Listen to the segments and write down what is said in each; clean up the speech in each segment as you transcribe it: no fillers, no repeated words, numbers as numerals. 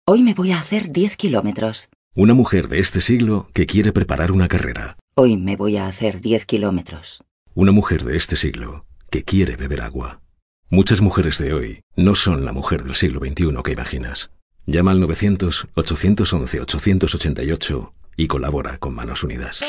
Hoy me voy a hacer 10 kilómetros. Una mujer de este siglo que quiere preparar una carrera. Hoy me voy a hacer 10 kilómetros. Una mujer de este siglo que quiere beber agua. Muchas mujeres de hoy no son la mujer del siglo XXI que imaginas. Llama al 900-811-888 y colabora con Manos Unidas.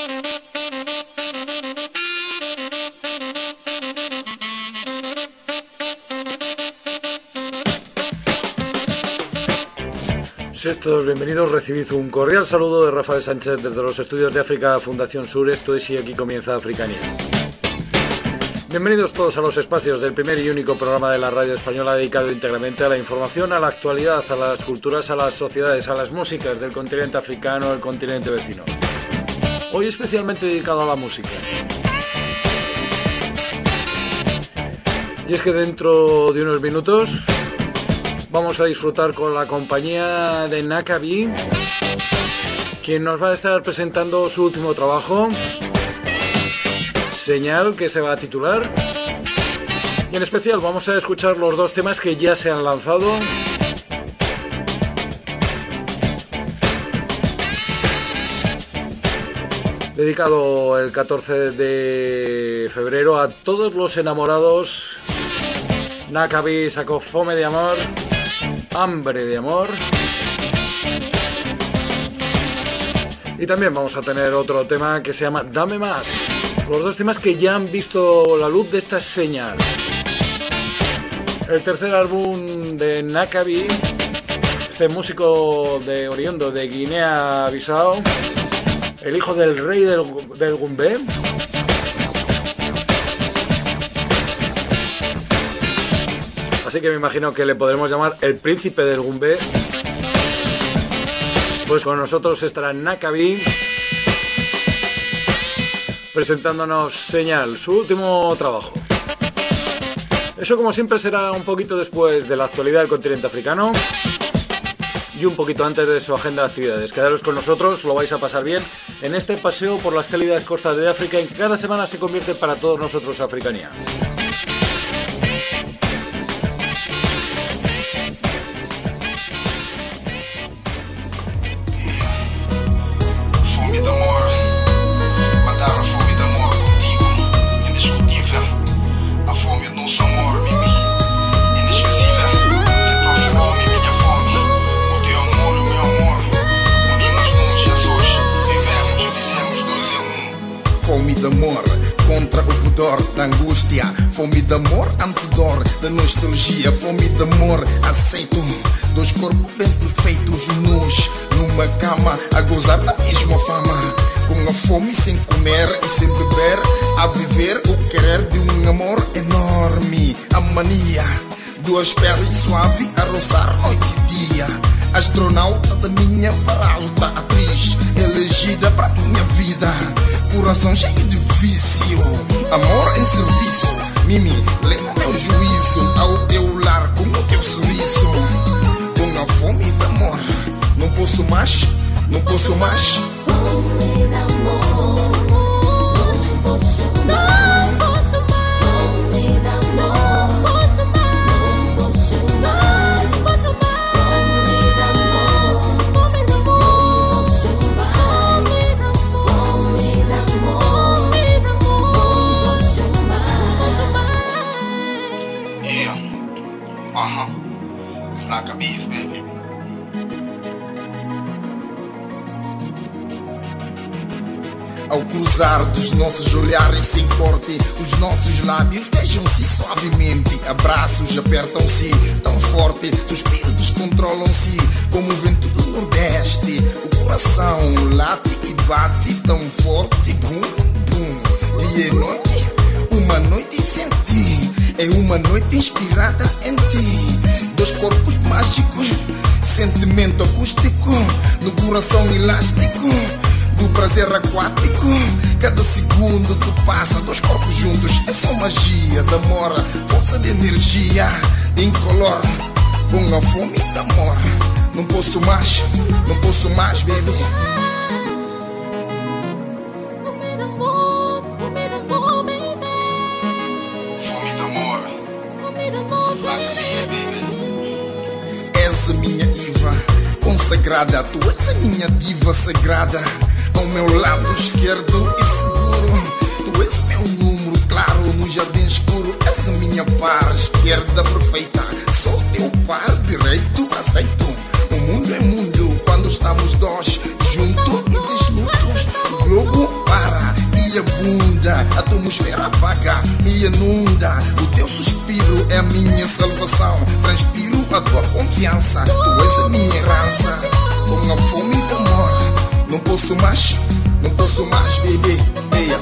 Sed todos bienvenidos, recibid un cordial saludo de Rafael Sánchez desde los estudios de África Fundación Sur. Esto es y aquí comienza Africania. Bienvenidos todos a los espacios del primer y único programa de la radio española dedicado íntegramente a la información, a la actualidad, a las culturas, a las sociedades, a las músicas del continente africano, el continente vecino. Hoy especialmente dedicado a la música. Y es que dentro de unos minutos vamos a disfrutar con la compañía de Nakabi, quien nos va a estar presentando su último trabajo, Señal, que se va a titular. Y en especial vamos a escuchar los dos temas que ya se han lanzado. Dedicado el 14 de febrero a todos los enamorados. Nakabi sacó Fome de Amor, Hambre de Amor. Y también vamos a tener otro tema que se llama Dame Más. Los dos temas que ya han visto la luz de esta Señal. El tercer álbum de Nakabi, este músico de oriundo de Guinea-Bissau, el hijo del rey del Gumbé. Así que me imagino que le podremos llamar el príncipe del Gumbé. Pues con nosotros estará Nakabi presentándonos Señal, su último trabajo. Eso, como siempre, será un poquito después de la actualidad del continente africano y un poquito antes de su agenda de actividades. Quedaros con nosotros, lo vais a pasar bien en este paseo por las cálidas costas de África en que cada semana se convierte para todos nosotros Africania. Da angústia, fome de amor, antidor da nostalgia, fome de amor, aceito. Dois corpos bem perfeitos, nus, numa cama, a gozar da mesma fama. Com a fome sem comer e sem beber, a viver o querer de um amor enorme. A mania, duas peles suaves a roçar noite e dia. Astronauta da minha para alta atriz, elegida para minha vida. Coração cheio de vício, amor em serviço. Mimi, leva meu juízo ao teu lar com o teu sorriso. Com a fome de amor, não posso mais, não posso mais. Fome de amor, não posso mais. Nakabi's, baby. Ao cruzar dos nossos olhares sem corte, os nossos lábios beijam-se suavemente. Abraços apertam-se tão forte, suspiros descontrolam-se como o vento do Nordeste. O coração late e bate tão forte, bum, bum. Dia e noite, uma noite sem ti, é uma noite inspirada em ti. Dois corpos mágicos, sentimento acústico, no coração elástico, do prazer aquático. Cada segundo que passa, dois corpos juntos, é só magia, demora, força de energia, incolor, com a fome de amor. Não posso mais, baby. Fome de amor, baby. Fome de amor, Fome de amor, és a minha diva, com sagrada. Tu és a minha diva sagrada. Ao meu lado esquerdo e seguro. Tu és o meu número claro no jardim escuro. És a minha par esquerda perfeita. Sou teu par direito, aceito. O mundo é mundo quando estamos dois juntos e desnudos. O globo para e a bunda, a atmosfera apaga e inunda. O teu suspiro é a minha salvação. Transpiro a tua confiança. Tu és a minha herança. Com a fome de amor. Não posso mais, bebê. Yeah.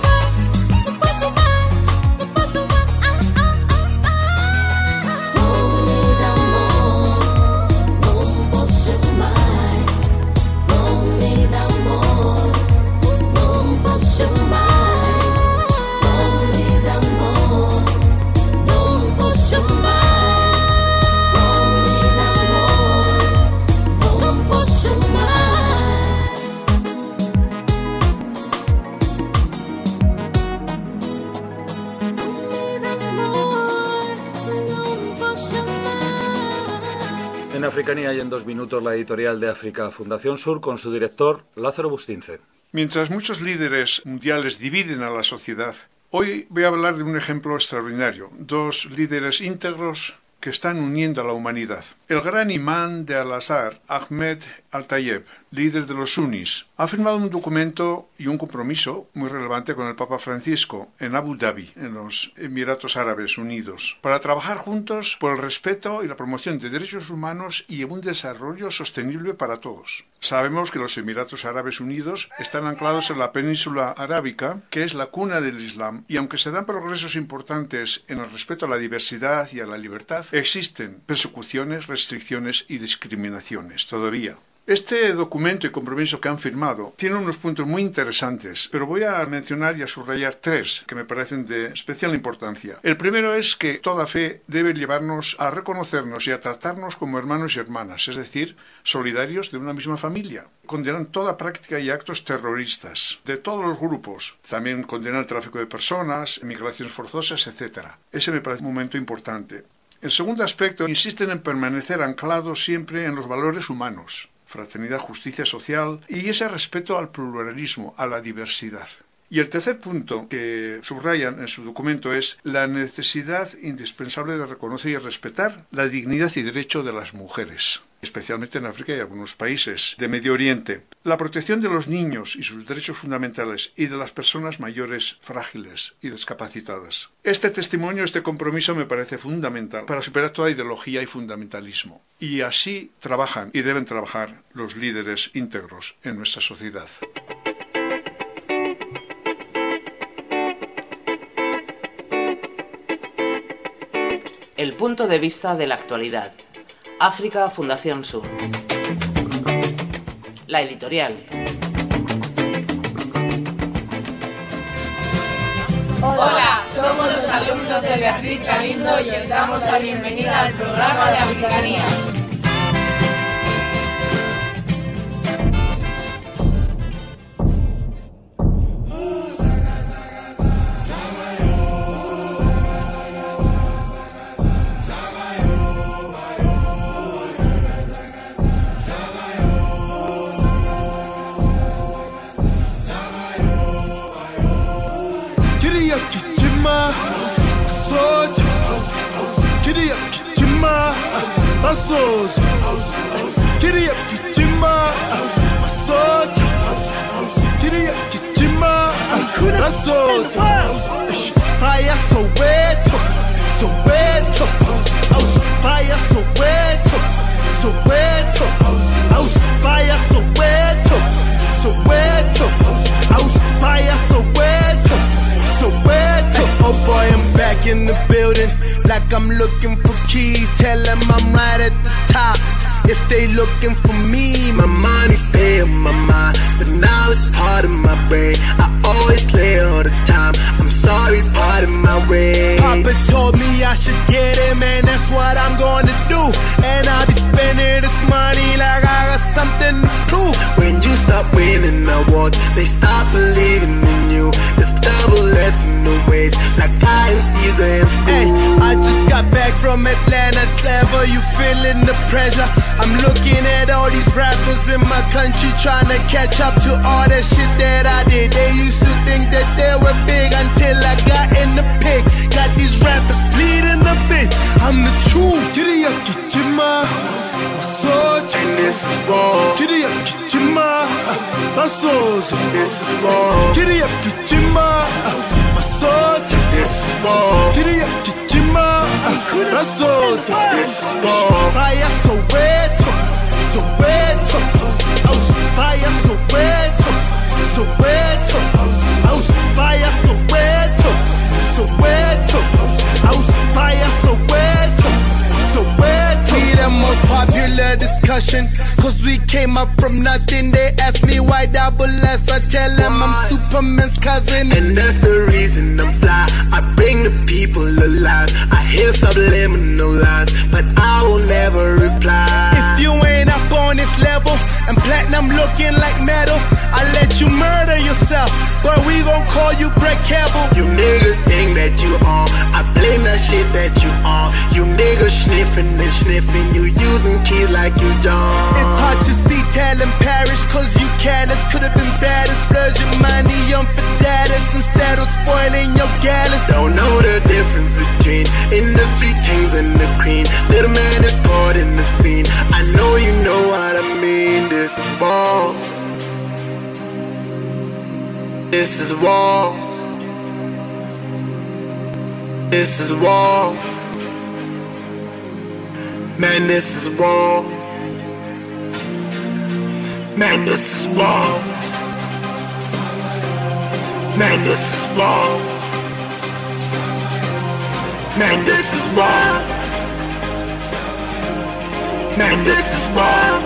En Africanía y en 2 minutos la editorial de África Fundación Sur con su director Lázaro Bustince. Mientras muchos líderes mundiales dividen a la sociedad, hoy voy a hablar de un ejemplo extraordinario. 2 líderes íntegros que están uniendo a la humanidad. El gran imán de Al-Azhar, Ahmed Al-Tayeb, líder de los sunnis, ha firmado un documento y un compromiso muy relevante con el Papa Francisco en Abu Dhabi, en los Emiratos Árabes Unidos, para trabajar juntos por el respeto y la promoción de derechos humanos y un desarrollo sostenible para todos. Sabemos que los Emiratos Árabes Unidos están anclados en la península arábica, que es la cuna del Islam, y aunque se dan progresos importantes en el respeto a la diversidad y a la libertad, existen persecuciones, restricciones y discriminaciones todavía. Este documento y compromiso que han firmado tiene unos puntos muy interesantes, pero voy a mencionar y a subrayar 3 que me parecen de especial importancia. El primero es que toda fe debe llevarnos a reconocernos y a tratarnos como hermanos y hermanas, es decir, solidarios de una misma familia. Condenan toda práctica y actos terroristas de todos los grupos. También condenan el tráfico de personas, migraciones forzosas, etc. Ese me parece un momento importante. El segundo aspecto, insisten en permanecer anclados siempre en los valores humanos. Fraternidad, justicia social y ese respeto al pluralismo, a la diversidad. Y el tercer punto que subrayan en su documento es la necesidad indispensable de reconocer y respetar la dignidad y derecho de las mujeres, especialmente en África y algunos países de Medio Oriente. La protección de los niños y sus derechos fundamentales y de las personas mayores frágiles y discapacitadas. Este testimonio, este compromiso me parece fundamental para superar toda ideología y fundamentalismo. Y así trabajan y deben trabajar los líderes íntegros en nuestra sociedad. El punto de vista de la actualidad. África Fundación Sur. La editorial. Hola, somos los alumnos de Beatriz Galindo y os damos la bienvenida al programa de Africanía. In the building, like I'm looking for keys. Tell them I'm right at the top. If they looking for me, my money stay on my mind, but now it's part of my brain. I always lay all the time. I'm sorry, pardon my way. Papa told me I should get it, man. That's what I'm gonna do. And I'll be spending this money like I got something to prove. When you stop winning awards, they stop believing in you. It's double S in the waves, like I am Caesar in school. Hey, I just got back from Atlanta, Never you feeling the pressure. I'm looking at all these rappers country trying to catch up to all that shit that I did. They used to think that they were big until I got in the pig. Got these rappers bleeding the face. I'm the truth. Giddy up, get your mind. My soul, and this is wrong. Giddy up, get your mind. My soul, and this is wrong. Giddy up, get your mind. My soul, and this is wrong. Giddy up, get your mind. My soul, and this is wrong. Fire so red, so red, oh, fire so red, so red, oh, fire so red, so red, oh, fire so red, so red. We the most popular discussion, cause we came up from nothing. They ask me why double S, I tell them I'm Superman's cousin. And that's the reason I'm fly, I bring the people alive. I hear subliminal lines, but I will never reply. If you ain't up on this level, and platinum looking like metal, I let you murder yourself, but we gon' call you Brett Cable. You niggas think that you on, I blame that shit that you on. You niggas sniffing and sniffing, you using keys like you don't. It's hard to see talent perish, cause you careless. Could've been better, splurging money on Fidelis instead of spoiling your gallus. Don't know the difference between industry kings and the queen. Little man is caught in the scene, I know you know what I mean. This is war. This is war. This is war. Man, this is war. Man, this is war. Man, this is war. Man, this is war. Man, this is war.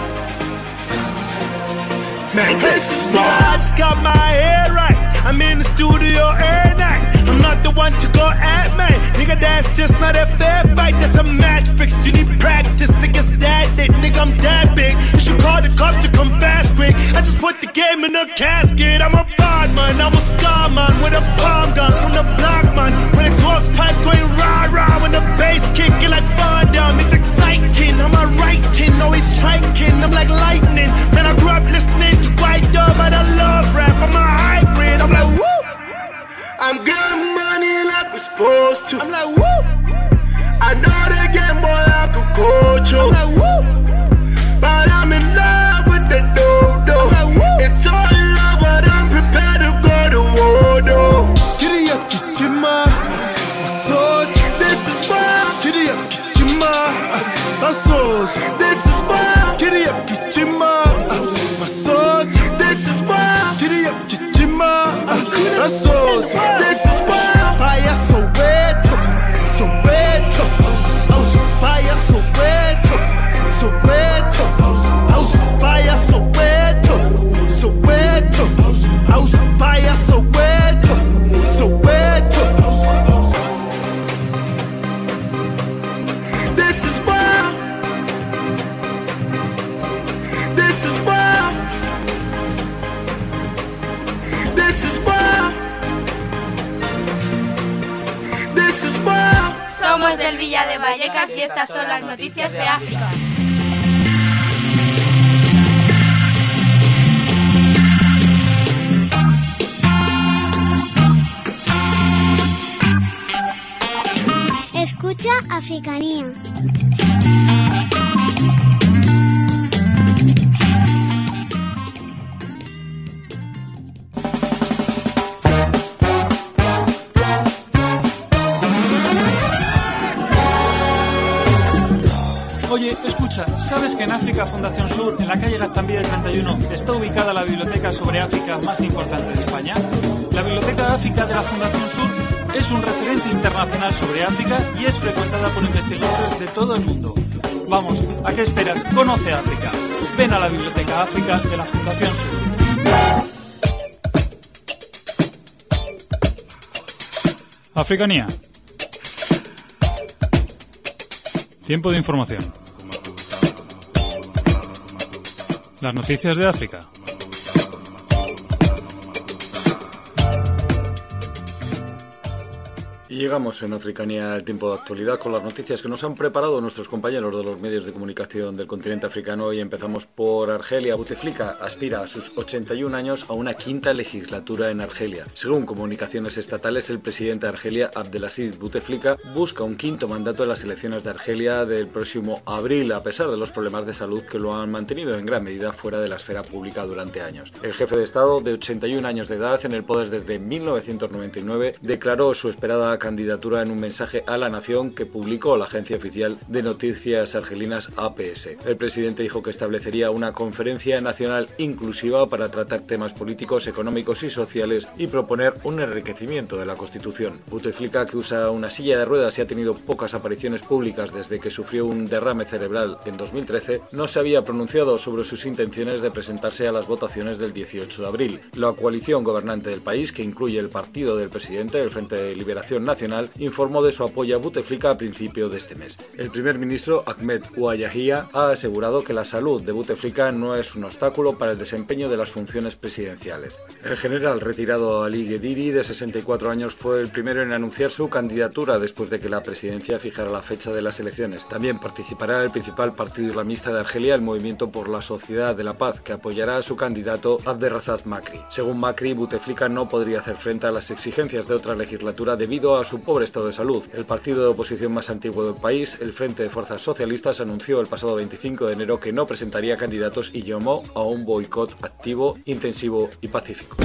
Man, this is war. I just got my hair right. I'm in the studio every night. I'm not the one to go at me. Nigga, that's just not a fair fight. That's a match fix. You need practice. It gets that lit. Nigga, I'm that big. You should call the cops to come fast quick. I just put the game in a casket. I'm a bad man. I'm a scar man with a palm gun from the block man. With exhaust pipes going rah-rah. When the bass kicking like Van Damme. It's exciting. I'm a writing. Always striking. I'm like lightning. Man, I grew up listening to Guido, but I love rap. I'm a hybrid. I'm like, woo! I'm getting money like we're supposed to. I'm like, woo! I know the game, boy, like a coach. I'm like, woo! But I'm in love with the dodo. I'm like, woo! It's all love, but I'm prepared to go to war, though. Giddy up, get your mind. My soul, this is why. Giddy up, get your mind. My soul, this is why. Giddy up, get your mind. My soul, this is why. Giddy up, get your mind. My soul, this is why. Fire so red, so red. Oh, fire so red, so red. Oh, fire so red, so red. Oh, fire so red, so red. This is why. This is why. This is why. This is why. Somos del Villa de Vallecas y estas son las noticias de África. Escucha Africanía. Oye, escucha, ¿sabes que en África Fundación Sur, en la calle Gaztambide 31, está ubicada la biblioteca sobre África más importante de España? La Biblioteca de África de la Fundación Sur es un referente internacional sobre África y es frecuentada por investigadores de todo el mundo. Vamos, ¿a qué esperas? Conoce África. Ven a la Biblioteca África de la Fundación Sur. Africanía. Tiempo de información. Las noticias de África. Y llegamos en Africania al tiempo de actualidad con las noticias que nos han preparado nuestros compañeros de los medios de comunicación del continente africano y empezamos por Argelia. Bouteflika aspira a sus 81 años a una quinta legislatura en Argelia. Según comunicaciones estatales, el presidente de Argelia, Abdelaziz Bouteflika, busca un quinto mandato en las elecciones de Argelia del próximo abril, a pesar de los problemas de salud que lo han mantenido en gran medida fuera de la esfera pública durante años. El jefe de Estado, de 81 años de edad, en el poder desde 1999, declaró su esperada candidatura en un mensaje a la nación que publicó la agencia oficial de noticias argelinas APS. El presidente dijo que establecería una conferencia nacional inclusiva para tratar temas políticos, económicos y sociales y proponer un enriquecimiento de la Constitución. Bouteflika, que usa una silla de ruedas y ha tenido pocas apariciones públicas desde que sufrió un derrame cerebral en 2013, no se había pronunciado sobre sus intenciones de presentarse a las votaciones del 18 de abril. La coalición gobernante del país, que incluye el partido del presidente, el Frente de Liberación Nacional, informó de su apoyo a Bouteflika a principio de este mes. El primer ministro Ahmed Ouahyahia ha asegurado que la salud de Bouteflika no es un obstáculo para el desempeño de las funciones presidenciales. El general retirado Ali Ghediri, de 64 años, fue el primero en anunciar su candidatura después de que la presidencia fijara la fecha de las elecciones. También participará el principal partido islamista de Argelia, el Movimiento por la Sociedad de la Paz, que apoyará a su candidato Abderrazak Makri. Según Makri, Bouteflika no podría hacer frente a las exigencias de otra legislatura debido a su pobre estado de salud. El partido de oposición más antiguo del país, el Frente de Fuerzas Socialistas, anunció el pasado 25 de enero que no presentaría candidatos y llamó a un boicot activo, intensivo y pacífico.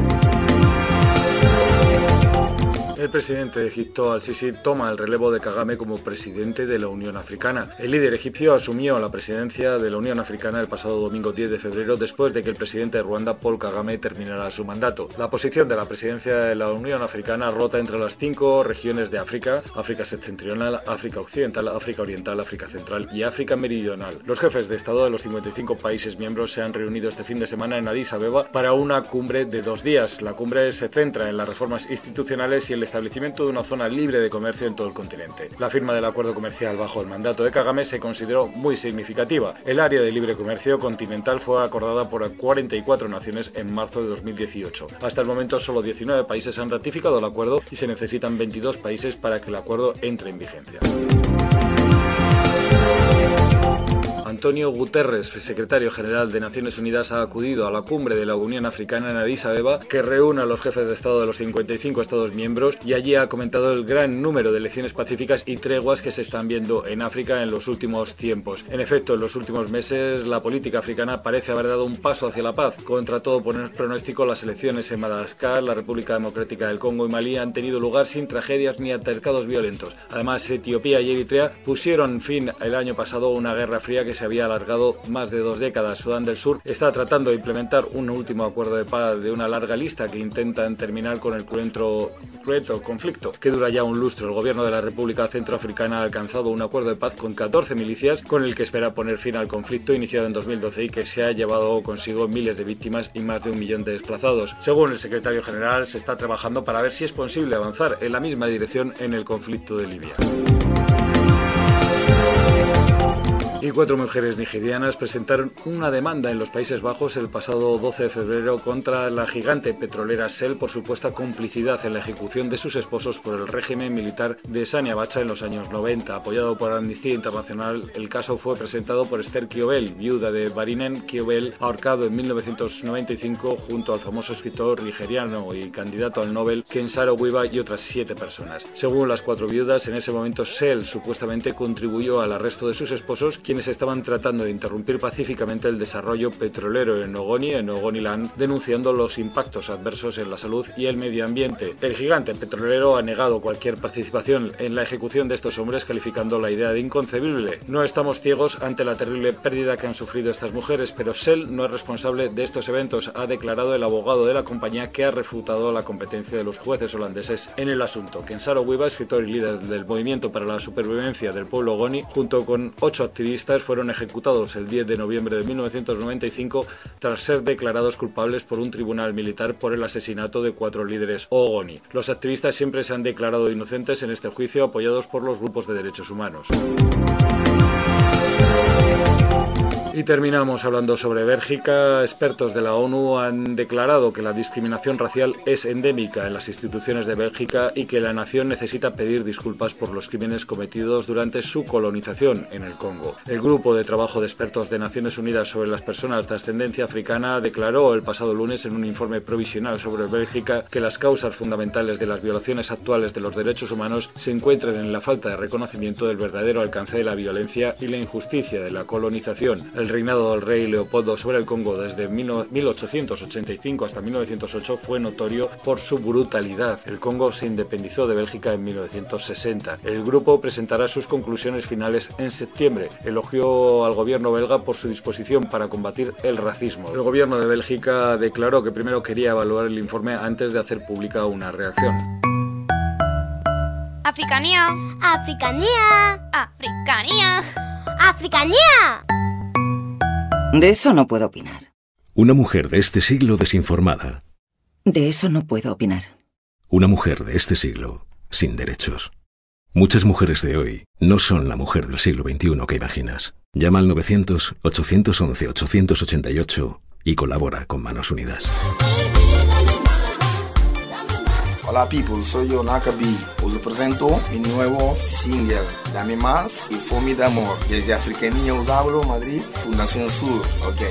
El presidente de Egipto, Al-Sisi, toma el relevo de Kagame como presidente de la Unión Africana. El líder egipcio asumió la presidencia de la Unión Africana el pasado domingo 10 de febrero después de que el presidente de Ruanda, Paul Kagame, terminara su mandato. La posición de la presidencia de la Unión Africana rota entre las 5 regiones de África: África septentrional, África occidental, África oriental, África central y África meridional. Los jefes de Estado de los 55 países miembros se han reunido este fin de semana en Addis Abeba para una cumbre de 2 días. La cumbre se centra en las reformas institucionales y el establecimiento de una zona libre de comercio en todo el continente. La firma del acuerdo comercial bajo el mandato de Kagame se consideró muy significativa. El área de libre comercio continental fue acordada por 44 naciones en marzo de 2018. Hasta el momento solo 19 países han ratificado el acuerdo y se necesitan 22 países para que el acuerdo entre en vigencia. Antonio Guterres, secretario general de Naciones Unidas, ha acudido a la cumbre de la Unión Africana en Addis Abeba, que reúne a los jefes de Estado de los 55 Estados miembros, y allí ha comentado el gran número de elecciones pacíficas y treguas que se están viendo en África en los últimos tiempos. En efecto, en los últimos meses la política africana parece haber dado un paso hacia la paz. Contra todo pronóstico, las elecciones en Madagascar, la República Democrática del Congo y Malí han tenido lugar sin tragedias ni altercados violentos. Además, Etiopía y Eritrea pusieron fin el año pasado a una guerra fría que se había alargado más de 2 décadas. Sudán del Sur está tratando de implementar un último acuerdo de paz de una larga lista que intentan terminar con el cruento conflicto que dura ya un lustro. El gobierno de la República Centroafricana ha alcanzado un acuerdo de paz con 14 milicias con el que espera poner fin al conflicto iniciado en 2012 y que se ha llevado consigo miles de víctimas y más de 1 millón de desplazados. Según el secretario general, se está trabajando para ver si es posible avanzar en la misma dirección en el conflicto de Libia. Y 4 mujeres nigerianas presentaron una demanda en los Países Bajos el pasado 12 de febrero contra la gigante petrolera Shell por supuesta complicidad en la ejecución de sus esposos por el régimen militar de Sani Abacha en los años 90. Apoyado por Amnistía Internacional, el caso fue presentado por Esther Kiobel, viuda de Barinen Kiobel, ahorcado en 1995 junto al famoso escritor nigeriano y candidato al Nobel Kensaro Wiwa y otras 7 personas. Según las 4 viudas, en ese momento Shell supuestamente contribuyó al arresto de sus esposos, quienes estaban tratando de interrumpir pacíficamente el desarrollo petrolero en Ogoniland, denunciando los impactos adversos en la salud y el medio ambiente. El gigante petrolero ha negado cualquier participación en la ejecución de estos hombres, calificando la idea de inconcebible. No estamos ciegos ante la terrible pérdida que han sufrido estas mujeres, pero Shell no es responsable de estos eventos, ha declarado el abogado de la compañía, que ha refutado la competencia de los jueces holandeses en el asunto. Kensaro Wiwa, escritor y líder del movimiento para la supervivencia del pueblo Ogoni, junto con 8 activistas, fueron ejecutados el 10 de noviembre de 1995 tras ser declarados culpables por un tribunal militar por el asesinato de 4 líderes Ogoni. Los activistas siempre se han declarado inocentes en este juicio, apoyados por los grupos de derechos humanos. Y terminamos hablando sobre Bélgica. Expertos de la ONU han declarado que la discriminación racial es endémica en las instituciones de Bélgica y que la nación necesita pedir disculpas por los crímenes cometidos durante su colonización en el Congo. El Grupo de Trabajo de Expertos de Naciones Unidas sobre las Personas de Ascendencia Africana declaró el pasado lunes en un informe provisional sobre Bélgica que las causas fundamentales de las violaciones actuales de los derechos humanos se encuentran en la falta de reconocimiento del verdadero alcance de la violencia y la injusticia de la colonización. El reinado del rey Leopoldo sobre el Congo desde 1885 hasta 1908 fue notorio por su brutalidad. El Congo se independizó de Bélgica en 1960. El grupo presentará sus conclusiones finales en septiembre. Elogió al gobierno belga por su disposición para combatir el racismo. El gobierno de Bélgica declaró que primero quería evaluar el informe antes de hacer pública una reacción. Africanía. Africanía. Africanía. Africanía. De eso no puedo opinar. Una mujer de este siglo desinformada. De eso no puedo opinar. Una mujer de este siglo sin derechos. Muchas mujeres de hoy no son la mujer del siglo XXI que imaginas. Llama al 900-811-888 y colabora con Manos Unidas. Hola people, soy yo Nakabi. Os presento mi nuevo single, Dame Más y Fome de Amor. Desde Africanía os hablo, Madrid, Fundación Sur. Ok.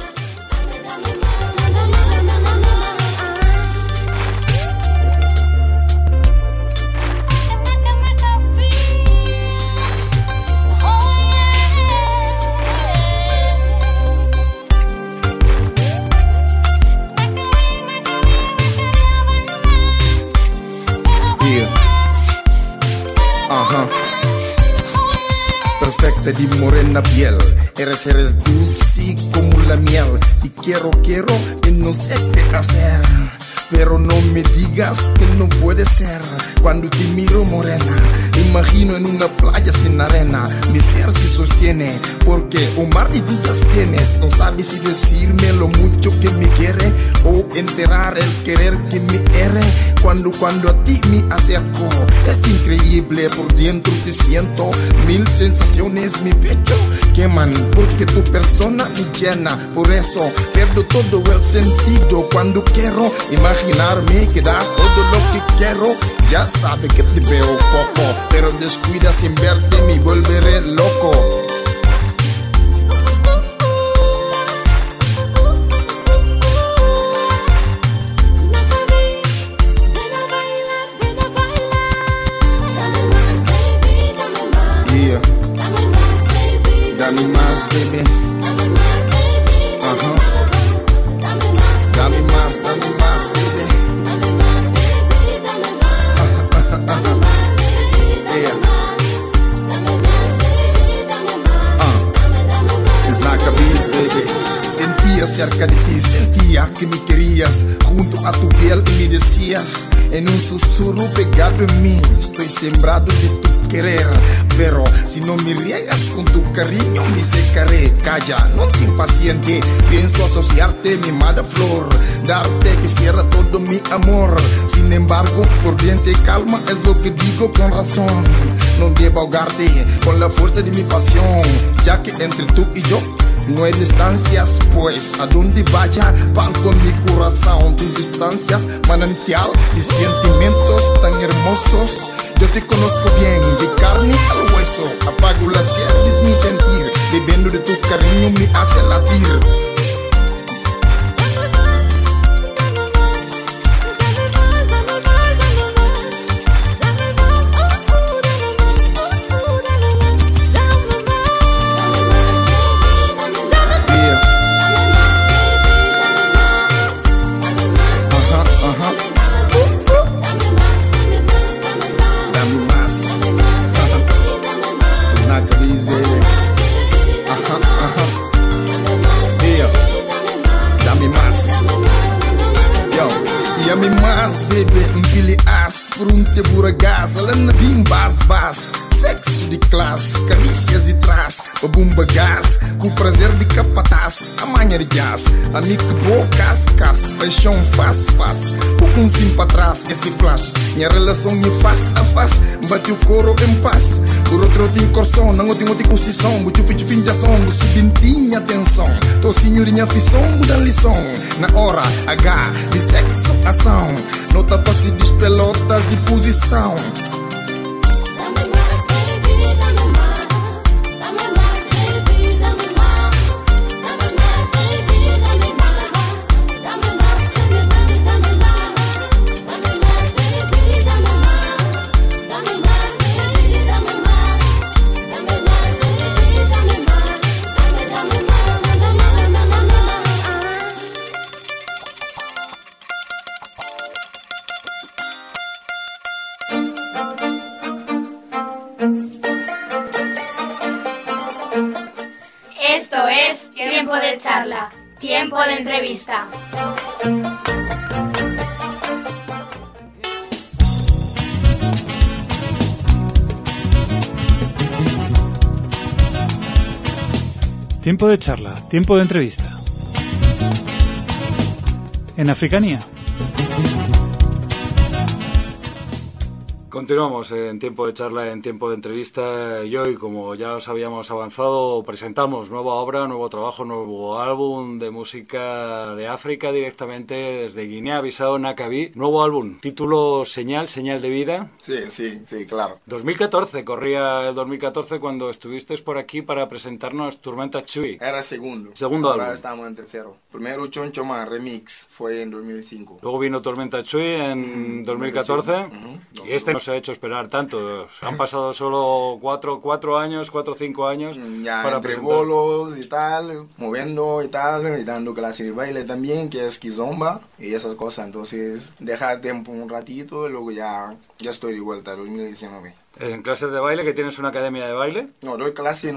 Perfecta de morena piel, eres dulce como la miel. Y quiero y no sé qué hacer. Pero no me digas que no puede ser. Cuando te miro morena, imagino en una playa sin arena. Mi ser se sostiene, porque un mar de dudas tienes. No sabes si decirme lo mucho que me quiere o enterrar el querer que me ere. Cuando a ti me acerco, es increíble, por dentro te siento mil sensaciones, mi pecho queman, porque tu persona me llena. Por eso pierdo todo el sentido cuando quiero imaginarme que das todo lo que quiero. Ya sabe que te veo poco, pero descuida sin verte me volveré loco. Dame más, baby. Ajá. Dame más, baby. Es la cabeza, baby. Sentía cerca de ti, sentía que me querías. Junto a tu piel y me decías en un susurro pegado en mí: estoy sembrado de tu querer, pero si no me riegas con tu cariño me secaré. Calla, no te impaciente, pienso asociarte mi mala flor, darte que cierra todo mi amor. Sin embargo, por prudencia y calma es lo que digo con razón. No debo ahogarte con la fuerza de mi pasión, ya que entre tú y yo no hay distancias, pues a donde vaya palco mi corazón. Tus distancias, manantial de sentimientos tan hermosos. Yo te conozco bien, de carne al hueso. Apago la sed de mi sentir, bebiendo de tu cariño me hace latir. Dame más, baby, mpili as, prunte buragás, alana bim bas, sexo de classe, carícias de trás, o bumba gás, com o prazer de capataz, a manha de jazz, amigo que boa, cas, paixão faz, pouco sim para trás, esse flash, minha relação me face a face, bate o coro em paz, por outro eu tenho corção, não eu tenho concessão, muito fim de ação, se bintinha atenção, tô senhorinha fissão, muda lição, na hora H, de sexo, ação, nota para se despelotas de posição. Esto es Tiempo de Charla, Tiempo de Entrevista. Tiempo de charla, tiempo de entrevista. En Africanía. Continuamos en tiempo de charla, en tiempo de entrevista, y hoy, como ya os habíamos avanzado, presentamos nueva obra, nuevo trabajo, nuevo álbum de música de África, directamente desde Guinea-Bissau, Nacabí. Nuevo álbum, título Señal de Vida. Sí, claro. 2014, corría el 2014 cuando estuviste por aquí para presentarnos Tormenta Chui. Era segundo. Ahora álbum. Estamos en tercero. Primero Choncho Man Remix fue en 2005. Luego vino Tormenta Chui en 2014. Y este no se ha hecho esperar tanto. Han pasado solo 4 o 5 años. Ya para entre presentar. bolos y tal, moviendo y tal, y dando clase de baile también, que es kizomba y esas cosas. Entonces, dejar tiempo un ratito y luego ya estoy de vuelta, 2019. En clases de baile, que tienes una academia de baile. No, doy clase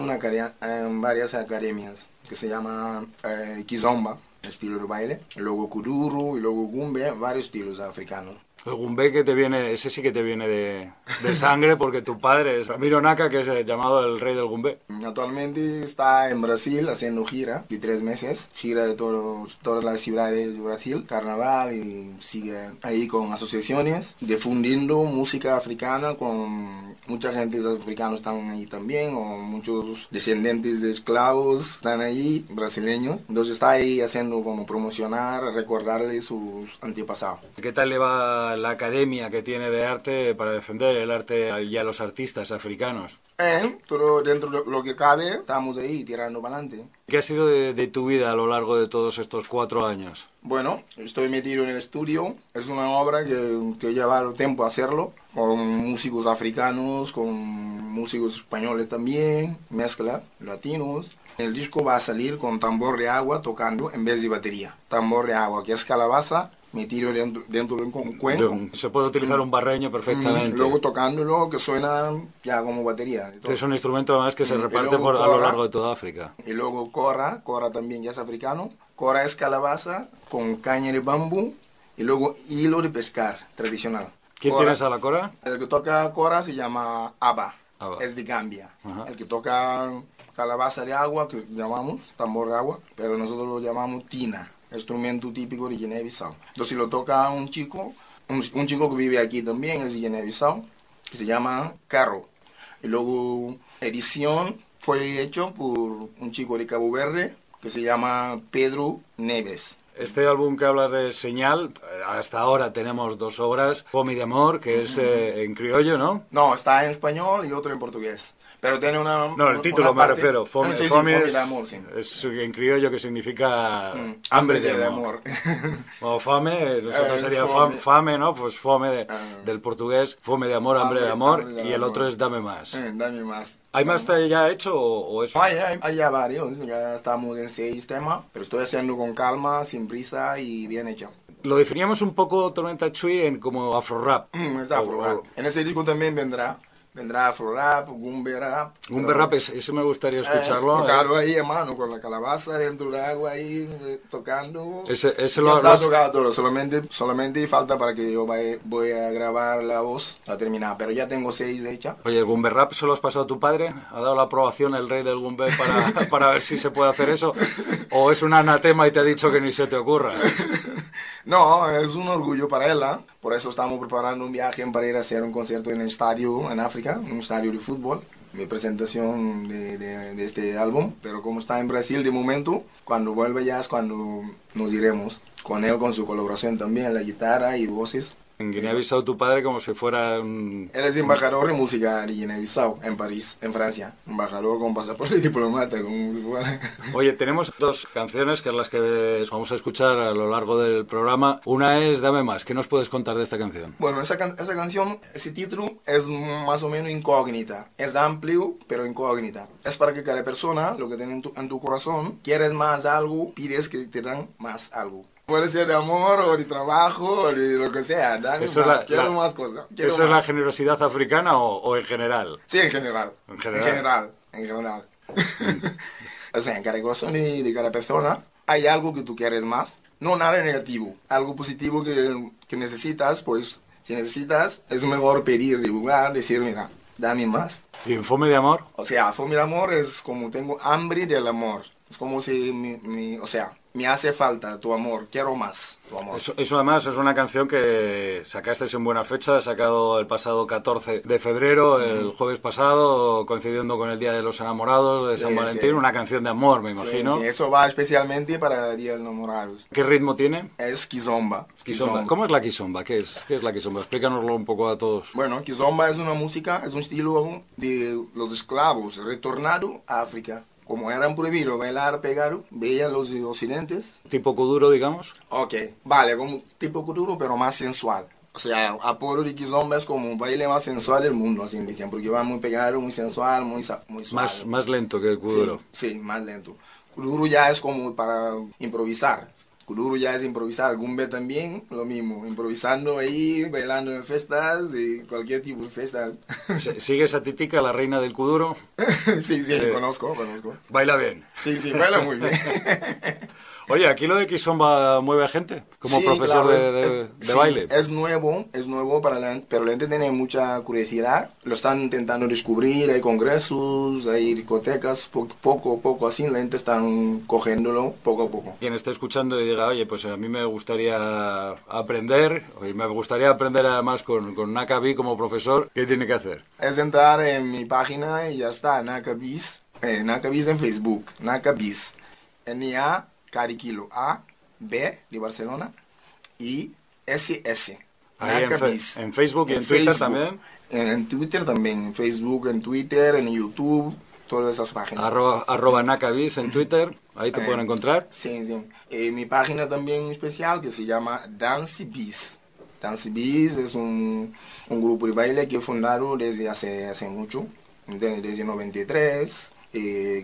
en varias academias que se llama kizomba, estilo de baile, y luego kuduro y luego gumbe, varios estilos africanos. El gumbé que te viene, ese sí que te viene de sangre, porque tu padre es Ramiro Naka, que es llamado el rey del gumbé. Actualmente está en Brasil haciendo gira de 3 meses, gira de todas las ciudades de Brasil, carnaval, y sigue ahí con asociaciones, difundiendo música africana con mucha gente africana están ahí también, o muchos descendientes de esclavos están ahí, brasileños. Entonces está ahí haciendo como promocionar, recordarles sus antepasados. ¿Qué tal le va la academia que tiene de arte para defender el arte y a los artistas africanos? Pero dentro de lo que cabe, estamos ahí tirando para adelante. ¿Qué ha sido de tu vida a lo largo de todos estos 4 años? Bueno, estoy metido en el estudio. Es una obra que lleva tiempo hacerlo, con músicos africanos, con músicos españoles también, mezcla, latinos. El disco va a salir con tambor de agua tocando en vez de batería. Tambor de agua, que es calabaza, metido dentro de un cuenco. Se puede utilizar un barreño perfectamente. Luego tocándolo, que suena ya como batería. Es un instrumento además que se reparte a lo largo de toda África. Y luego cora también ya es africano. Cora es calabaza con caña de bambú y luego hilo de pescar tradicional. ¿Quién tienes a la cora? El que toca cora se llama Aba. Es de Gambia. Ajá. El que toca calabaza de agua, que llamamos tambor de agua, pero nosotros lo llamamos tina, instrumento típico de Guinea-Bissau. Entonces lo toca un chico que vive aquí también, es de Guinea-Bissau, que se llama Carro. Y luego edición fue hecho por un chico de Cabo Verde que se llama Pedro Neves. Este álbum que hablas de Señal, hasta ahora tenemos 2 obras, Fome de Amor, que es en criollo, ¿no? No, está en español y otro en portugués. Pero tiene una... No, el título me refiero. Fome, sí, Fome de amor, sí. es en criollo, que significa hambre de amor. O fame, nosotros sería fame, ¿no? Pues fome del portugués, fome de amor, hambre de amor, y el otro es dame más. Dame más. ¿Hay más ya hecho o eso? Hay ya varios, ya estamos en 6 temas, pero estoy haciendo con calma, sin prisa y bien hecho. Lo definíamos un poco Tormenta Chui como afro-rap. Es afro-rap. En ese disco también vendrá vendrá afro-rap, gumbe rap. Gumbe rap, ese me gustaría escucharlo. Tocarlo ahí, hermano, con la calabaza dentro del agua ahí, tocando. Ese ya lo está tocado todo, solamente falta para que yo voy a grabar la voz, a terminar, pero ya tengo 6 hechas. Oye, ¿el gumbe rap se lo has pasado a tu padre? ¿Ha dado la aprobación el rey del gumbe para ver si se puede hacer eso? ¿O es un anatema y te ha dicho que ni se te ocurra? No, es un orgullo para él, ¿eh? Por eso estamos preparando un viaje para ir a hacer un concierto en el estadio en África, un estadio de fútbol, mi presentación de este álbum. Pero como está en Brasil de momento, cuando vuelva ya es cuando nos iremos. Con él, con su colaboración también, la guitarra y voces. En Guinea-Bissau tu padre como si fuera un... Él es embajador de música de Guinea-Bissau, en París, en Francia. Embajador con pasaporte diplomata. Oye, tenemos 2 canciones que es las que vamos a escuchar a lo largo del programa. Una es Dame Más. ¿Qué nos puedes contar de esta canción? Bueno, esa canción, ese título es más o menos incógnita. Es amplio, pero incógnita. Es para que cada persona, lo que tiene en tu corazón, quieres más algo, pides que te dan más algo. Puede ser de amor o de trabajo o de lo que sea. Dame más, quiero más cosas. ¿Eso es la generosidad africana o en general? Sí, en general. En general. O sea, en cada corazón de cada persona hay algo que tú quieres más. No nada negativo. Algo positivo que necesitas, pues si necesitas es mejor pedir, divulgar, decir, mira, dame más. ¿Y en Fome de Amor? O sea, Fome de Amor es como tengo hambre del amor. Es como si me hace falta tu amor, quiero más tu amor. Eso además es una canción que sacaste en buena fecha, sacado el pasado 14 de febrero, el jueves pasado, coincidiendo con el Día de los Enamorados de San Valentín, una canción de amor, me imagino. Sí, eso va especialmente para el Día de los Enamorados. ¿Qué ritmo tiene? Es kizomba. ¿Cómo es la kizomba? ¿Qué es la kizomba? Explícanoslo un poco a todos. Bueno, kizomba es una música, es un estilo de los esclavos retornados a África. Como eran prohibidos bailar pegado, veían los occidentes. ¿Tipo kuduro, digamos? Ok, vale, como tipo kuduro, pero más sensual. O sea, apodo de kizomba es como un baile más sensual del mundo, así dicen, porque va muy pegado, muy sensual, muy suave. Más lento que el kuduro. Sí, más lento. Kuduro ya es como para improvisar. Kuduro ya es improvisar, gumbe también, lo mismo, improvisando ahí, bailando en fiestas, y cualquier tipo de fiesta. ¿Sigues a Titica, la reina del kuduro? Sí, conozco. ¿Baila bien? Sí, baila muy bien. Oye, aquí lo de kizomba mueve a gente, como profesor de baile. Es nuevo pero la gente tiene mucha curiosidad. Lo están intentando descubrir, hay congresos, hay discotecas, poco a poco así, la gente está cogiéndolo poco a poco. Quien esté escuchando y diga, oye, pues a mí me gustaría aprender, además con Nakabi como profesor, ¿qué tiene que hacer? Es entrar en mi página y ya está, Nakabiz, Nakabiz en Facebook, Nakabiz, N-A Cariquilo A, B de Barcelona y SS. Ahí en Facebook y en Twitter también. En Twitter también, en Facebook, en Twitter, en YouTube, todas esas páginas. Arroba Nakabiz en Twitter, ahí te pueden encontrar. Sí. Mi página también especial que se llama Dance Biz. Dance Biz es un grupo de baile que he fundado desde hace mucho, desde 93. Que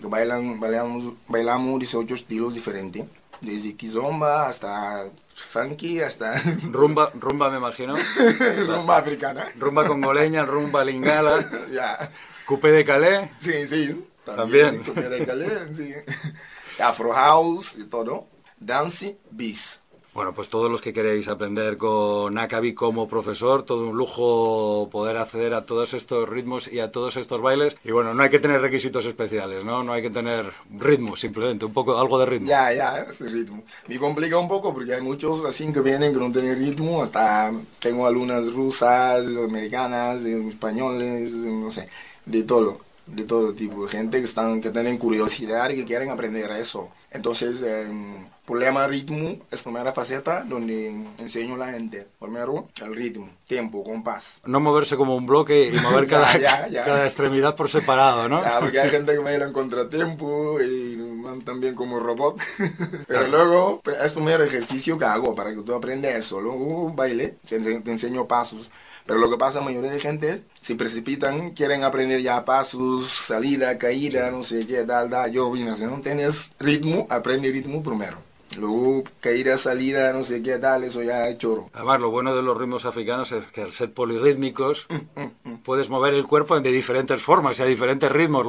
bailamos 18 estilos diferentes, desde kizomba hasta funky, hasta... Rumba me imagino. Rumba africana. Rumba congoleña, rumba lingala. Ya. Coupé de Calais. Sí. También. Coupé de Calais, sí. Afro House y todo. Dance Biz. Bueno, pues todos los que queréis aprender con Nakabi como profesor, todo un lujo poder acceder a todos estos ritmos y a todos estos bailes. Y bueno, no hay que tener requisitos especiales, ¿no? No hay que tener ritmo, simplemente, algo de ritmo. Ya, es ritmo. Me complica un poco porque hay muchos así que vienen que no tienen ritmo, hasta tengo alumnas rusas, americanas, españoles, no sé, de todo tipo de gente que tienen curiosidad y que quieren aprender eso. Entonces, problema de ritmo es primera faceta donde enseño a la gente. Primero, el ritmo, tiempo, compás. No moverse como un bloque y mover cada extremidad por separado, ¿no? Ya, porque hay gente que baila en contratiempo y van también como robot. Pero luego, es el primer ejercicio que hago para que tú aprendas eso. Luego, baile, te enseño pasos. Pero lo que pasa, la mayoría de gente es, se precipitan, quieren aprender ya pasos, salida, caída, no sé qué, tal. Yo vine, si no tienes ritmo, aprende ritmo primero. Luego, caída, salida, no sé qué tal, eso ya es choro. Además, lo bueno de los ritmos africanos es que al ser polirrítmicos puedes mover el cuerpo de diferentes formas y a diferentes ritmos,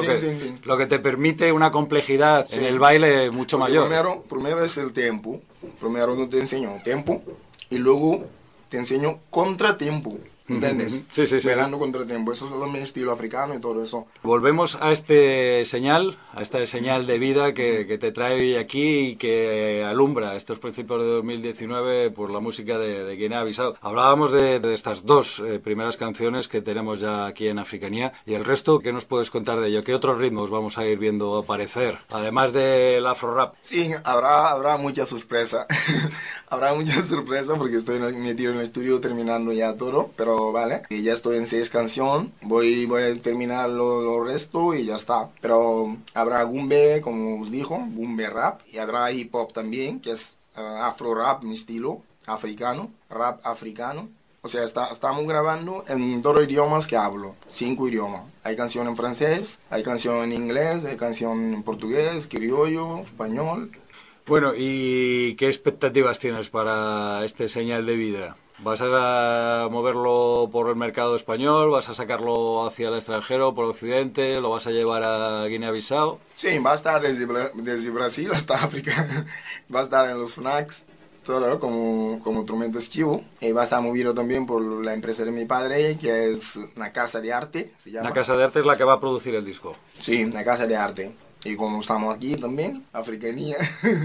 lo que te permite una complejidad en el baile mucho mayor. Primero es el tempo. Primero no te enseño tempo y luego te enseño contratempo. ¿Entiendes? Sí. Bailando contratiempo. Eso es mi estilo africano y todo eso. Volvemos a esta señal de vida que te trae aquí y que alumbra estos principios de 2019 por la música de Guinea-Bissau. Hablábamos de estas dos primeras canciones que tenemos ya aquí en Africanía. Y el resto, ¿qué nos puedes contar de ello? ¿Qué otros ritmos vamos a ir viendo aparecer? Además del afro-rap. Sí, habrá mucha sorpresa. Habrá mucha sorpresa porque estoy metido en el estudio terminando ya todo, pero vale, y ya estoy en 6 canciones, voy a terminar lo resto y ya está. Pero habrá gumbe, como os dijo, gumbe rap, y habrá hip hop también, que es afro rap, mi estilo africano, rap africano. O sea, estamos grabando en todos los idiomas que hablo, 5 idiomas. Hay canción en francés, hay canción en inglés, hay canción en portugués, criollo, español. Bueno, ¿y qué expectativas tienes para este señal de vida? ¿Vas a moverlo por el mercado español? ¿Vas a sacarlo hacia el extranjero, por Occidente? ¿Lo vas a llevar a Guinea-Bissau? Sí, va a estar desde Brasil hasta África. Va a estar en los FNACs, todo como Tormenta Esquivo. Y va a estar movido también por la empresa de mi padre, que es una casa de arte. Se llama. La casa de arte es la que va a producir el disco. Sí, una casa de arte. Y como estamos aquí también, Africanía.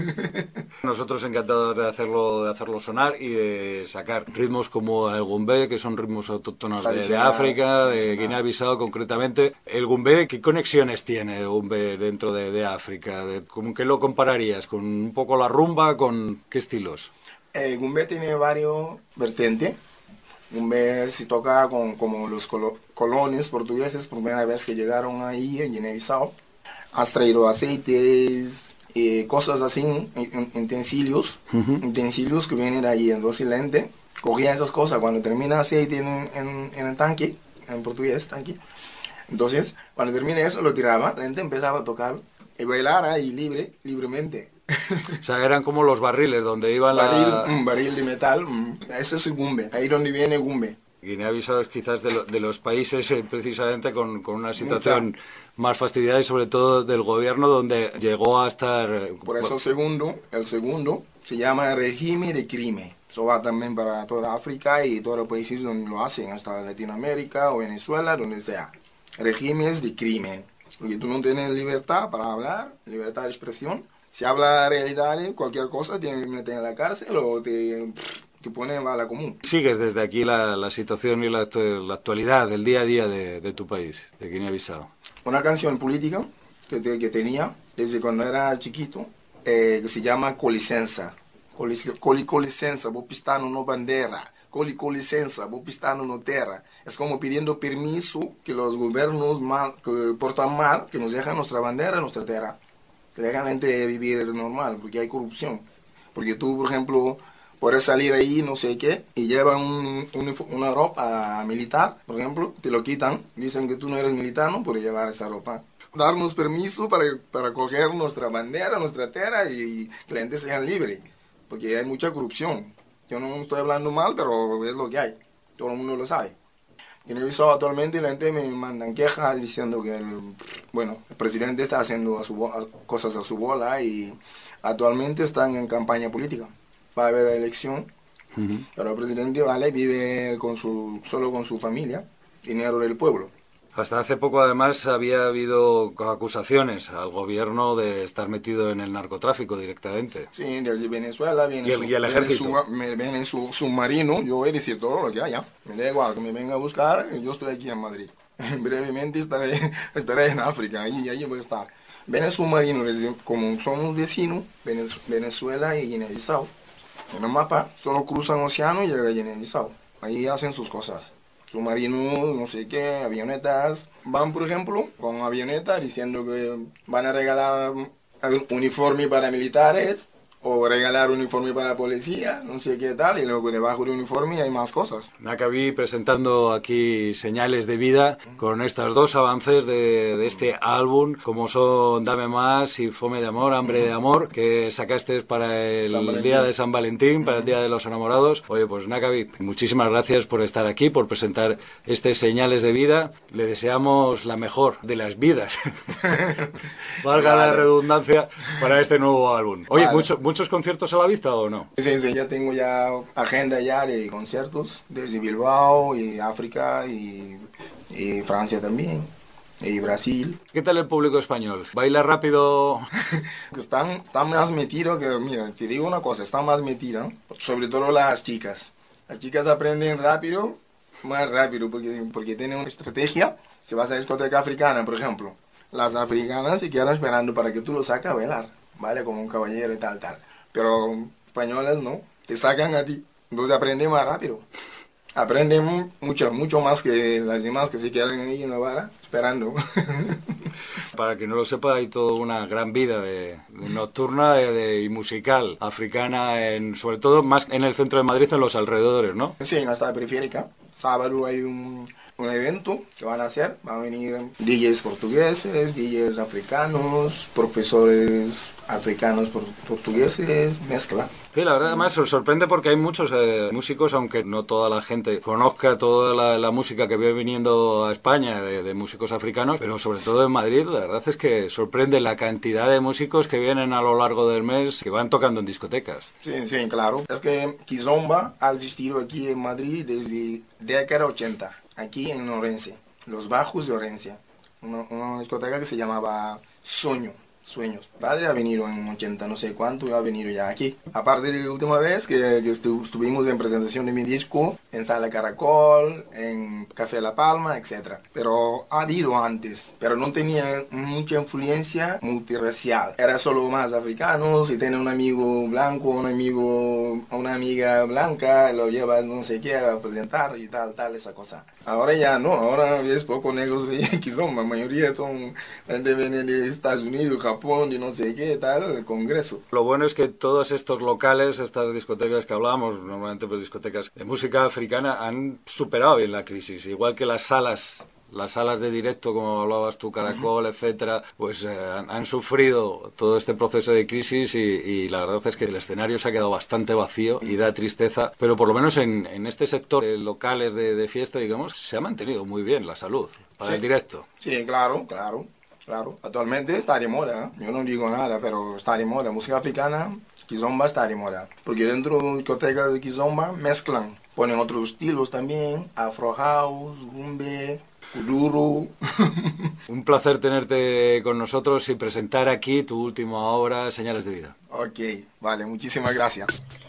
Nosotros encantados de hacerlo sonar y de sacar ritmos como el gumbé, que son ritmos autóctonos de África, de Guinea-Bissau concretamente. El gumbé, ¿qué conexiones tiene el gumbé dentro de África? ¿Con qué lo compararías? ¿Con un poco la rumba? ¿Con qué estilos? El gumbé tiene varios vertientes. Gumbé se toca como los colones portugueses, primera vez que llegaron ahí en Guinea-Bissau. Has traído aceites, cosas así, utensilios que vienen ahí en silente. Cogían esas cosas cuando termina aceite en el tanque, en portugués, tanque. Entonces, cuando termina eso, lo tiraba, la gente empezaba a tocar y bailar ahí libremente. O sea, eran como los barriles donde iban barril de metal, ese es el gumbe, ahí donde viene el gumbe. Guinea-Bissau es quizás de los países precisamente con una situación más fastidiada y sobre todo del gobierno donde llegó a estar... Por eso el segundo se llama régimen de crimen. Eso va también para toda África y todos los países donde lo hacen, hasta Latinoamérica o Venezuela, donde sea. Regímenes de crimen. Porque tú no tienes libertad para hablar, libertad de expresión. Si habla realidad, cualquier cosa, te meten en la cárcel o te pone en bala común. Sigues desde aquí la situación y la actualidad del día a día de tu país, de Guinea-Bissau. Una canción política que tenía desde cuando era chiquito, que se llama Colicenza. Colicenza, vos pistano no bandera. Colicenza, vos pistano no terra. Es como pidiendo permiso que los gobiernos que portan mal, que nos dejan nuestra bandera, nuestra tierra. Que dejan a la gente vivir normal, porque hay corrupción. Porque tú, por ejemplo, puedes salir ahí, no sé qué, y llevan una ropa militar, por ejemplo, te lo quitan, dicen que tú no eres militar, no puedes llevar esa ropa. Darnos permiso para coger nuestra bandera, nuestra tierra y que la gente sea libre, porque hay mucha corrupción. Yo no estoy hablando mal, pero es lo que hay, todo el mundo lo sabe. En el Bissau actualmente la gente me mandan quejas diciendo que el presidente está haciendo cosas a su bola y actualmente están en campaña política. Va a haber la elección, pero el presidente vive solo con su familia, dinero del pueblo. Hasta hace poco, además, había habido acusaciones al gobierno de estar metido en el narcotráfico directamente. Sí, desde Venezuela viene el ejército. Viene su submarino, yo voy a decir todo lo que haya. Me da igual que me venga a buscar, yo estoy aquí en Madrid. Brevemente estaré en África, ahí voy a estar. Viene el submarino, como somos vecinos, Venezuela y Guinea-Bissau. En el mapa solo cruzan el océano y llegan a Guinea-Bissau. Ahí hacen sus cosas. Submarinos, no sé qué, avionetas. Van, por ejemplo, con avioneta diciendo que van a regalar un uniforme para militares o regalar uniforme para la policía, no sé qué tal, y luego debajo del uniforme hay más cosas. Maccabi presentando aquí Señales de Vida con estos dos avances de este álbum, como son Dame Más y Fome de Amor, Hambre de Amor, que sacaste para el día de San Valentín, para el Día de los Enamorados. Oye, pues Maccabi, muchísimas gracias por estar aquí, por presentar este Señales de Vida. Le deseamos la mejor de las vidas, valga la redundancia, para este nuevo álbum. Oye, ¿muchos conciertos a la vista o no? Sí, ya tengo ya agenda ya de conciertos desde Bilbao y África y Francia también y Brasil. ¿Qué tal el público español? ¿Baila rápido? Están más metidos que, mira, te digo una cosa, están más metidos, sobre todo las chicas. Las chicas aprenden rápido, más rápido, porque tienen una estrategia. Si vas a la discoteca africana, por ejemplo, las africanas se quedan esperando para que tú lo saques a bailar, ¿vale? Como un caballero y tal. Pero españolas no, te sacan a ti, entonces aprenden más rápido. Aprenden mucho más que las demás que se quedan ahí en la vara esperando. Para quien no lo sepa, hay toda una gran vida de nocturna y musical africana, sobre todo más en el centro de Madrid, en los alrededores, ¿no? Sí, en la estación periférica. Sábado hay un evento que van a hacer. Van a venir DJs portugueses, DJs africanos, profesores africanos portugueses, mezcla. Sí, la verdad, además se sorprende porque hay muchos músicos, aunque no toda la gente conozca toda la música que viene viniendo a España de músicos africanos, pero sobre todo en Madrid, la verdad es que sorprende la cantidad de músicos que vienen a lo largo del mes, que van tocando en discotecas. Sí, claro. Es que Kizomba ha existido aquí en Madrid desde década 80, aquí en Orense, los Bajos de Orense, una discoteca que se llamaba Sueños. Padre ha venido en 80, no sé cuánto, ha venido ya aquí. Aparte de la última vez que estuvimos en presentación de mi disco, en Sala Caracol, en Café La Palma, etc. Pero ha habido antes, pero no tenía mucha influencia multirracial. Era solo más africanos, si tiene un amigo blanco, una amiga blanca, lo lleva no sé qué a presentar y tal, esa cosa. Ahora ya no, ahora es poco negros de Kizomba, la mayoría son gente viene de Estados Unidos, Japón y no sé qué, tal, el Congreso. Lo bueno es que todos estos locales, estas discotecas que hablamos, normalmente pues discotecas de música africana, han superado bien la crisis, igual que las salas de directo, como hablabas tú, Caracol, etcétera, pues han sufrido todo este proceso de crisis y la verdad es que el escenario se ha quedado bastante vacío y da tristeza, pero por lo menos en este sector de locales de fiesta, digamos, se ha mantenido muy bien la salud para el directo. Sí, claro. Actualmente está de moda, yo no digo nada, pero está de moda. Música africana, Kizomba está de moda, porque dentro de discotecas de Kizomba mezclan, ponen otros estilos también, Afro House, Rumbe, Kuduro. Un placer tenerte con nosotros y presentar aquí tu última obra, Señales de Vida. Ok, vale, muchísimas gracias.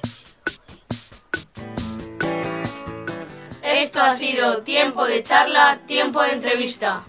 Esto ha sido Tiempo de Charla, Tiempo de Entrevista.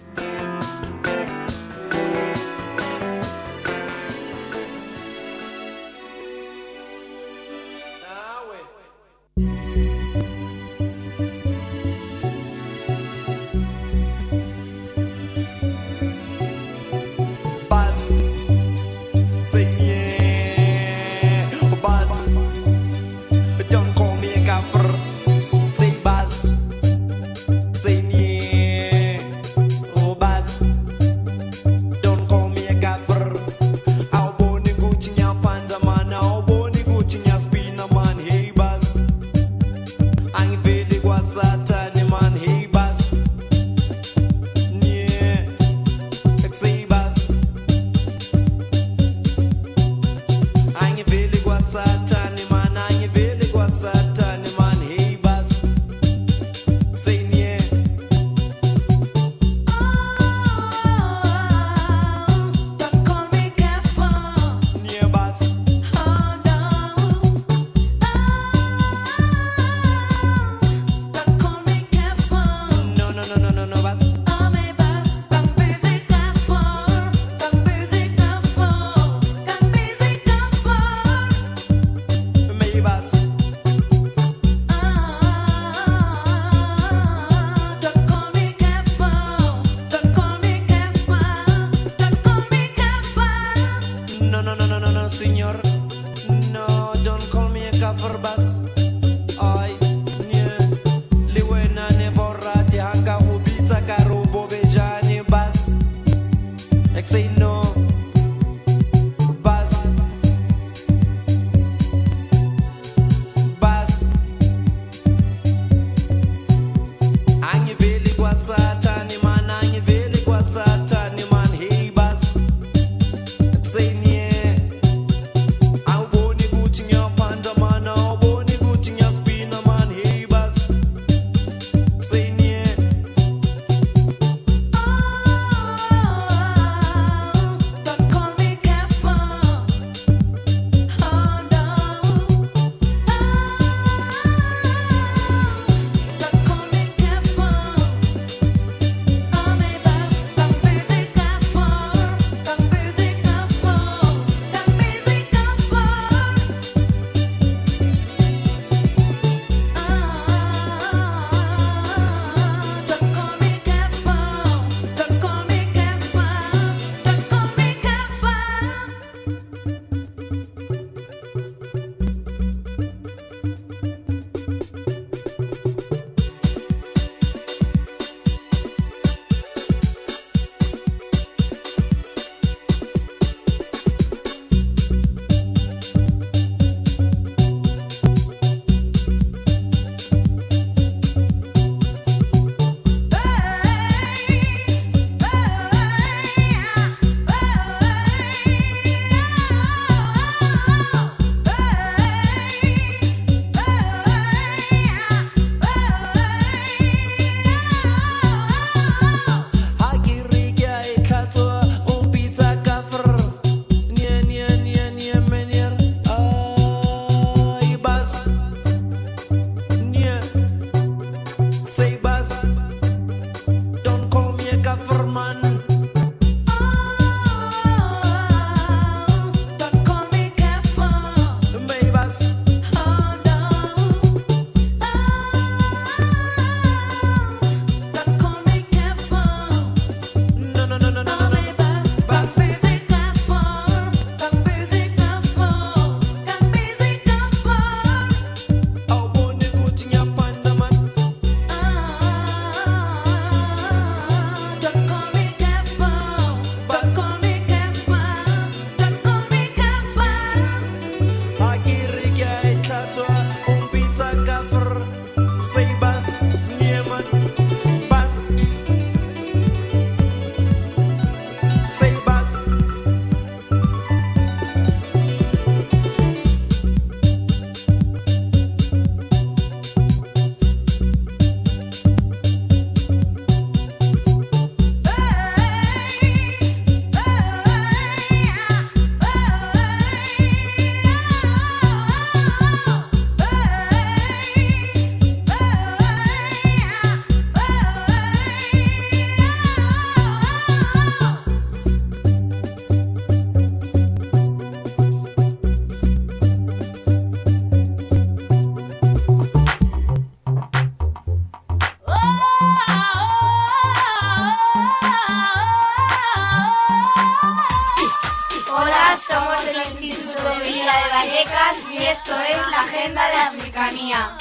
y esto es la Agenda de Africanía.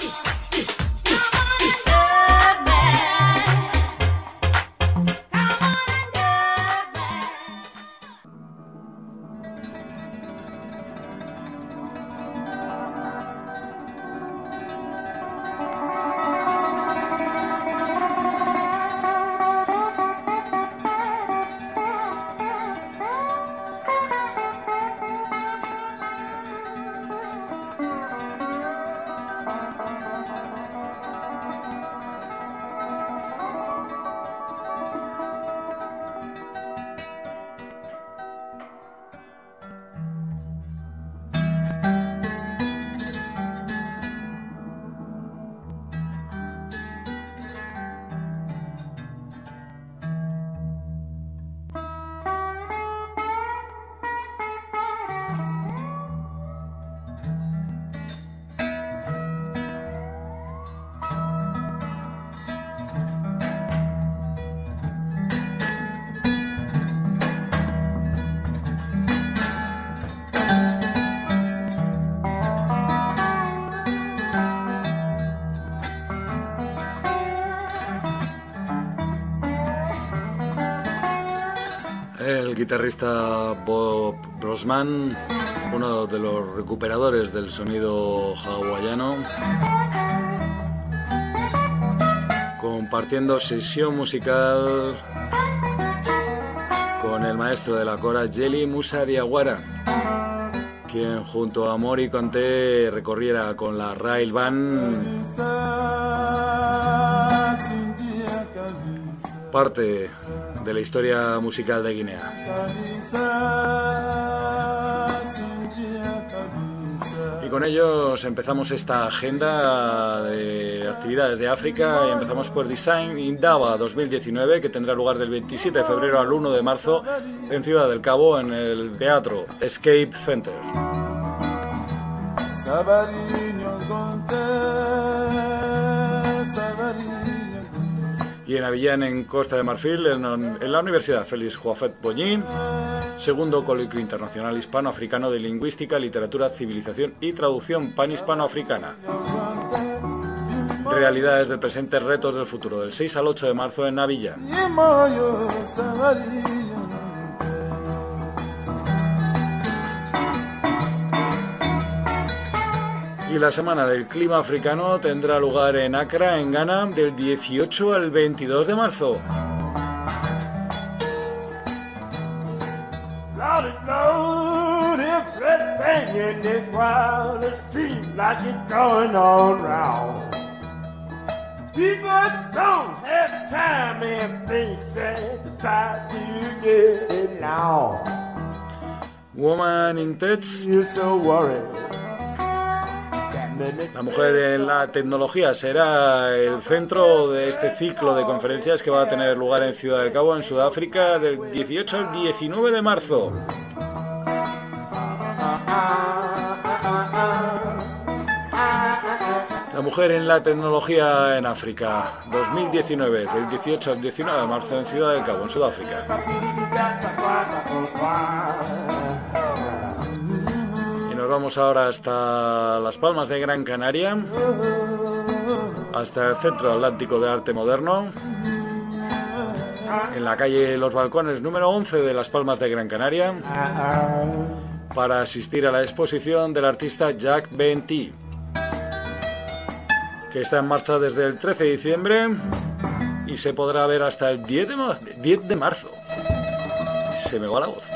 El guitarrista Bob Brosman, uno de los recuperadores del sonido hawaiano, compartiendo sesión musical con el maestro de la cora Jelly Musa Diawara, quien junto a Mori Conté recorriera con la Rail Band parte de la historia musical de Guinea. Y con ellos empezamos esta agenda de actividades de África y empezamos por Design Indaba 2019, que tendrá lugar del 27 de febrero al 1 de marzo en Ciudad del Cabo, en el Teatro Escape Center. Y en Abiyán, en Costa de Marfil, en la Universidad Félix Houphouët Boigny, segundo Coloquio Internacional Hispano-Africano de Lingüística, Literatura, Civilización y Traducción Panhispano-Africana. Realidades del presente, retos del futuro, del 6 al 8 de marzo en Abiyán. Y la Semana del Clima Africano tendrá lugar en Accra, en Ghana, del 18 al 22 de marzo. Woman in Tech. La mujer en la tecnología será el centro de este ciclo de conferencias que va a tener lugar en Ciudad del Cabo, en Sudáfrica, del 18 al 19 de marzo. La mujer en la tecnología en África, 2019, del 18 al 19 de marzo en Ciudad del Cabo, en Sudáfrica. Nos vamos ahora hasta Las Palmas de Gran Canaria, hasta el Centro Atlántico de Arte Moderno, en la calle Los Balcones número 11 de Las Palmas de Gran Canaria, para asistir a la exposición del artista Jack Benty, que está en marcha desde el 13 de diciembre y se podrá ver hasta el 10 de marzo. Se me va la voz.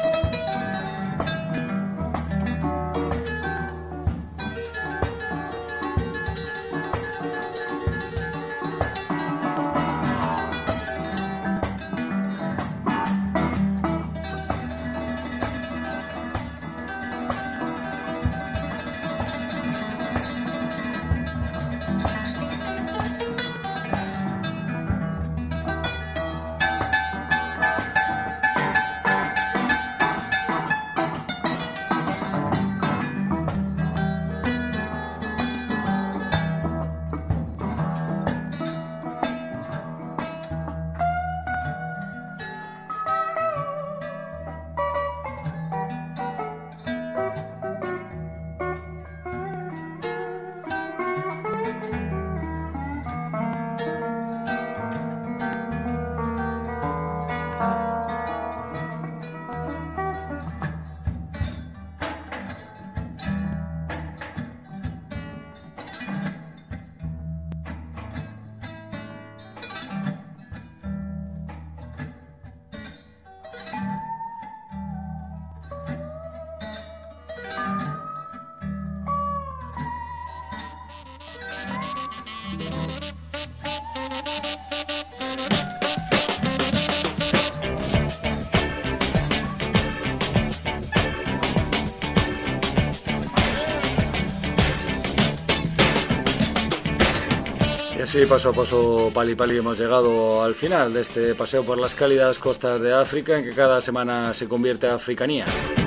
así, paso a paso, pali pali, hemos llegado al final de este paseo por las cálidas costas de África, en que cada semana se convierte a Africanía.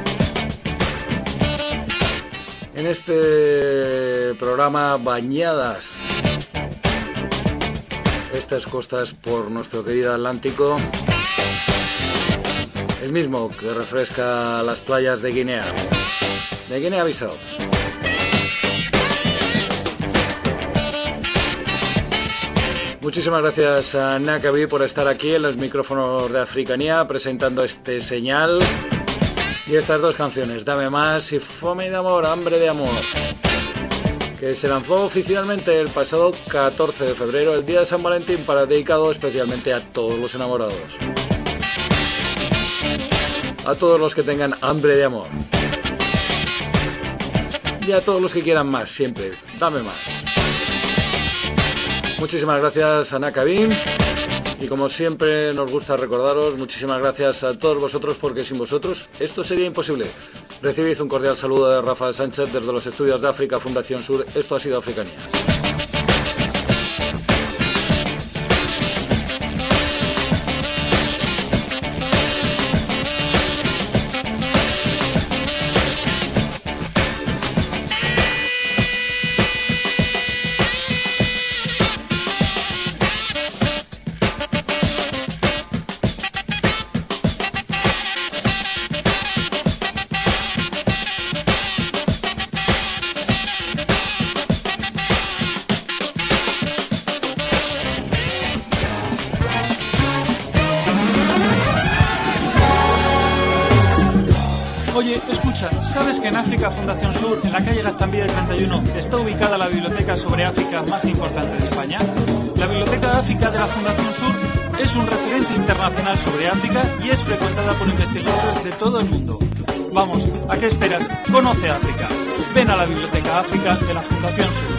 En este programa, bañadas estas costas por nuestro querido Atlántico, el mismo que refresca las playas de Guinea-Bissau. Muchísimas gracias a Nakabi por estar aquí en los micrófonos de Africanía presentando este señal y estas dos canciones, Dame Más y Fome de Amor, Hambre de Amor, que se lanzó oficialmente el pasado 14 de febrero, el día de San Valentín, dedicado especialmente a todos los enamorados, a todos los que tengan hambre de amor y a todos los que quieran más, siempre, dame más. Muchísimas gracias a Nakabi y como siempre nos gusta recordaros, muchísimas gracias a todos vosotros, porque sin vosotros esto sería imposible. Recibid un cordial saludo de Rafael Sánchez desde los estudios de África Fundación Sur. Esto ha sido Africanía. Oye, escucha, ¿sabes que en África Fundación Sur, en la calle Gaztambide 31, está ubicada la biblioteca sobre África más importante de España? La Biblioteca África de la Fundación Sur es un referente internacional sobre África y es frecuentada por investigadores de todo el mundo. Vamos, ¿a qué esperas? Conoce África. Ven a la Biblioteca África de la Fundación Sur.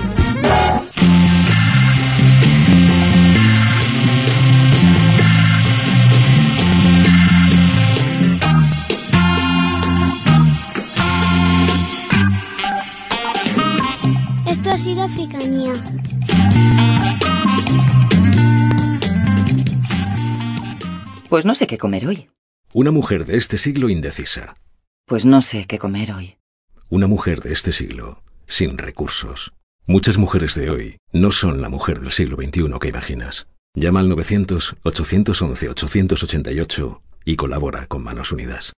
Ha sido Africanía. Pues no sé qué comer hoy. Una mujer de este siglo indecisa. Pues no sé qué comer hoy. Una mujer de este siglo sin recursos. Muchas mujeres de hoy no son la mujer del siglo XXI que imaginas. Llama al 900-811-888 y colabora con Manos Unidas.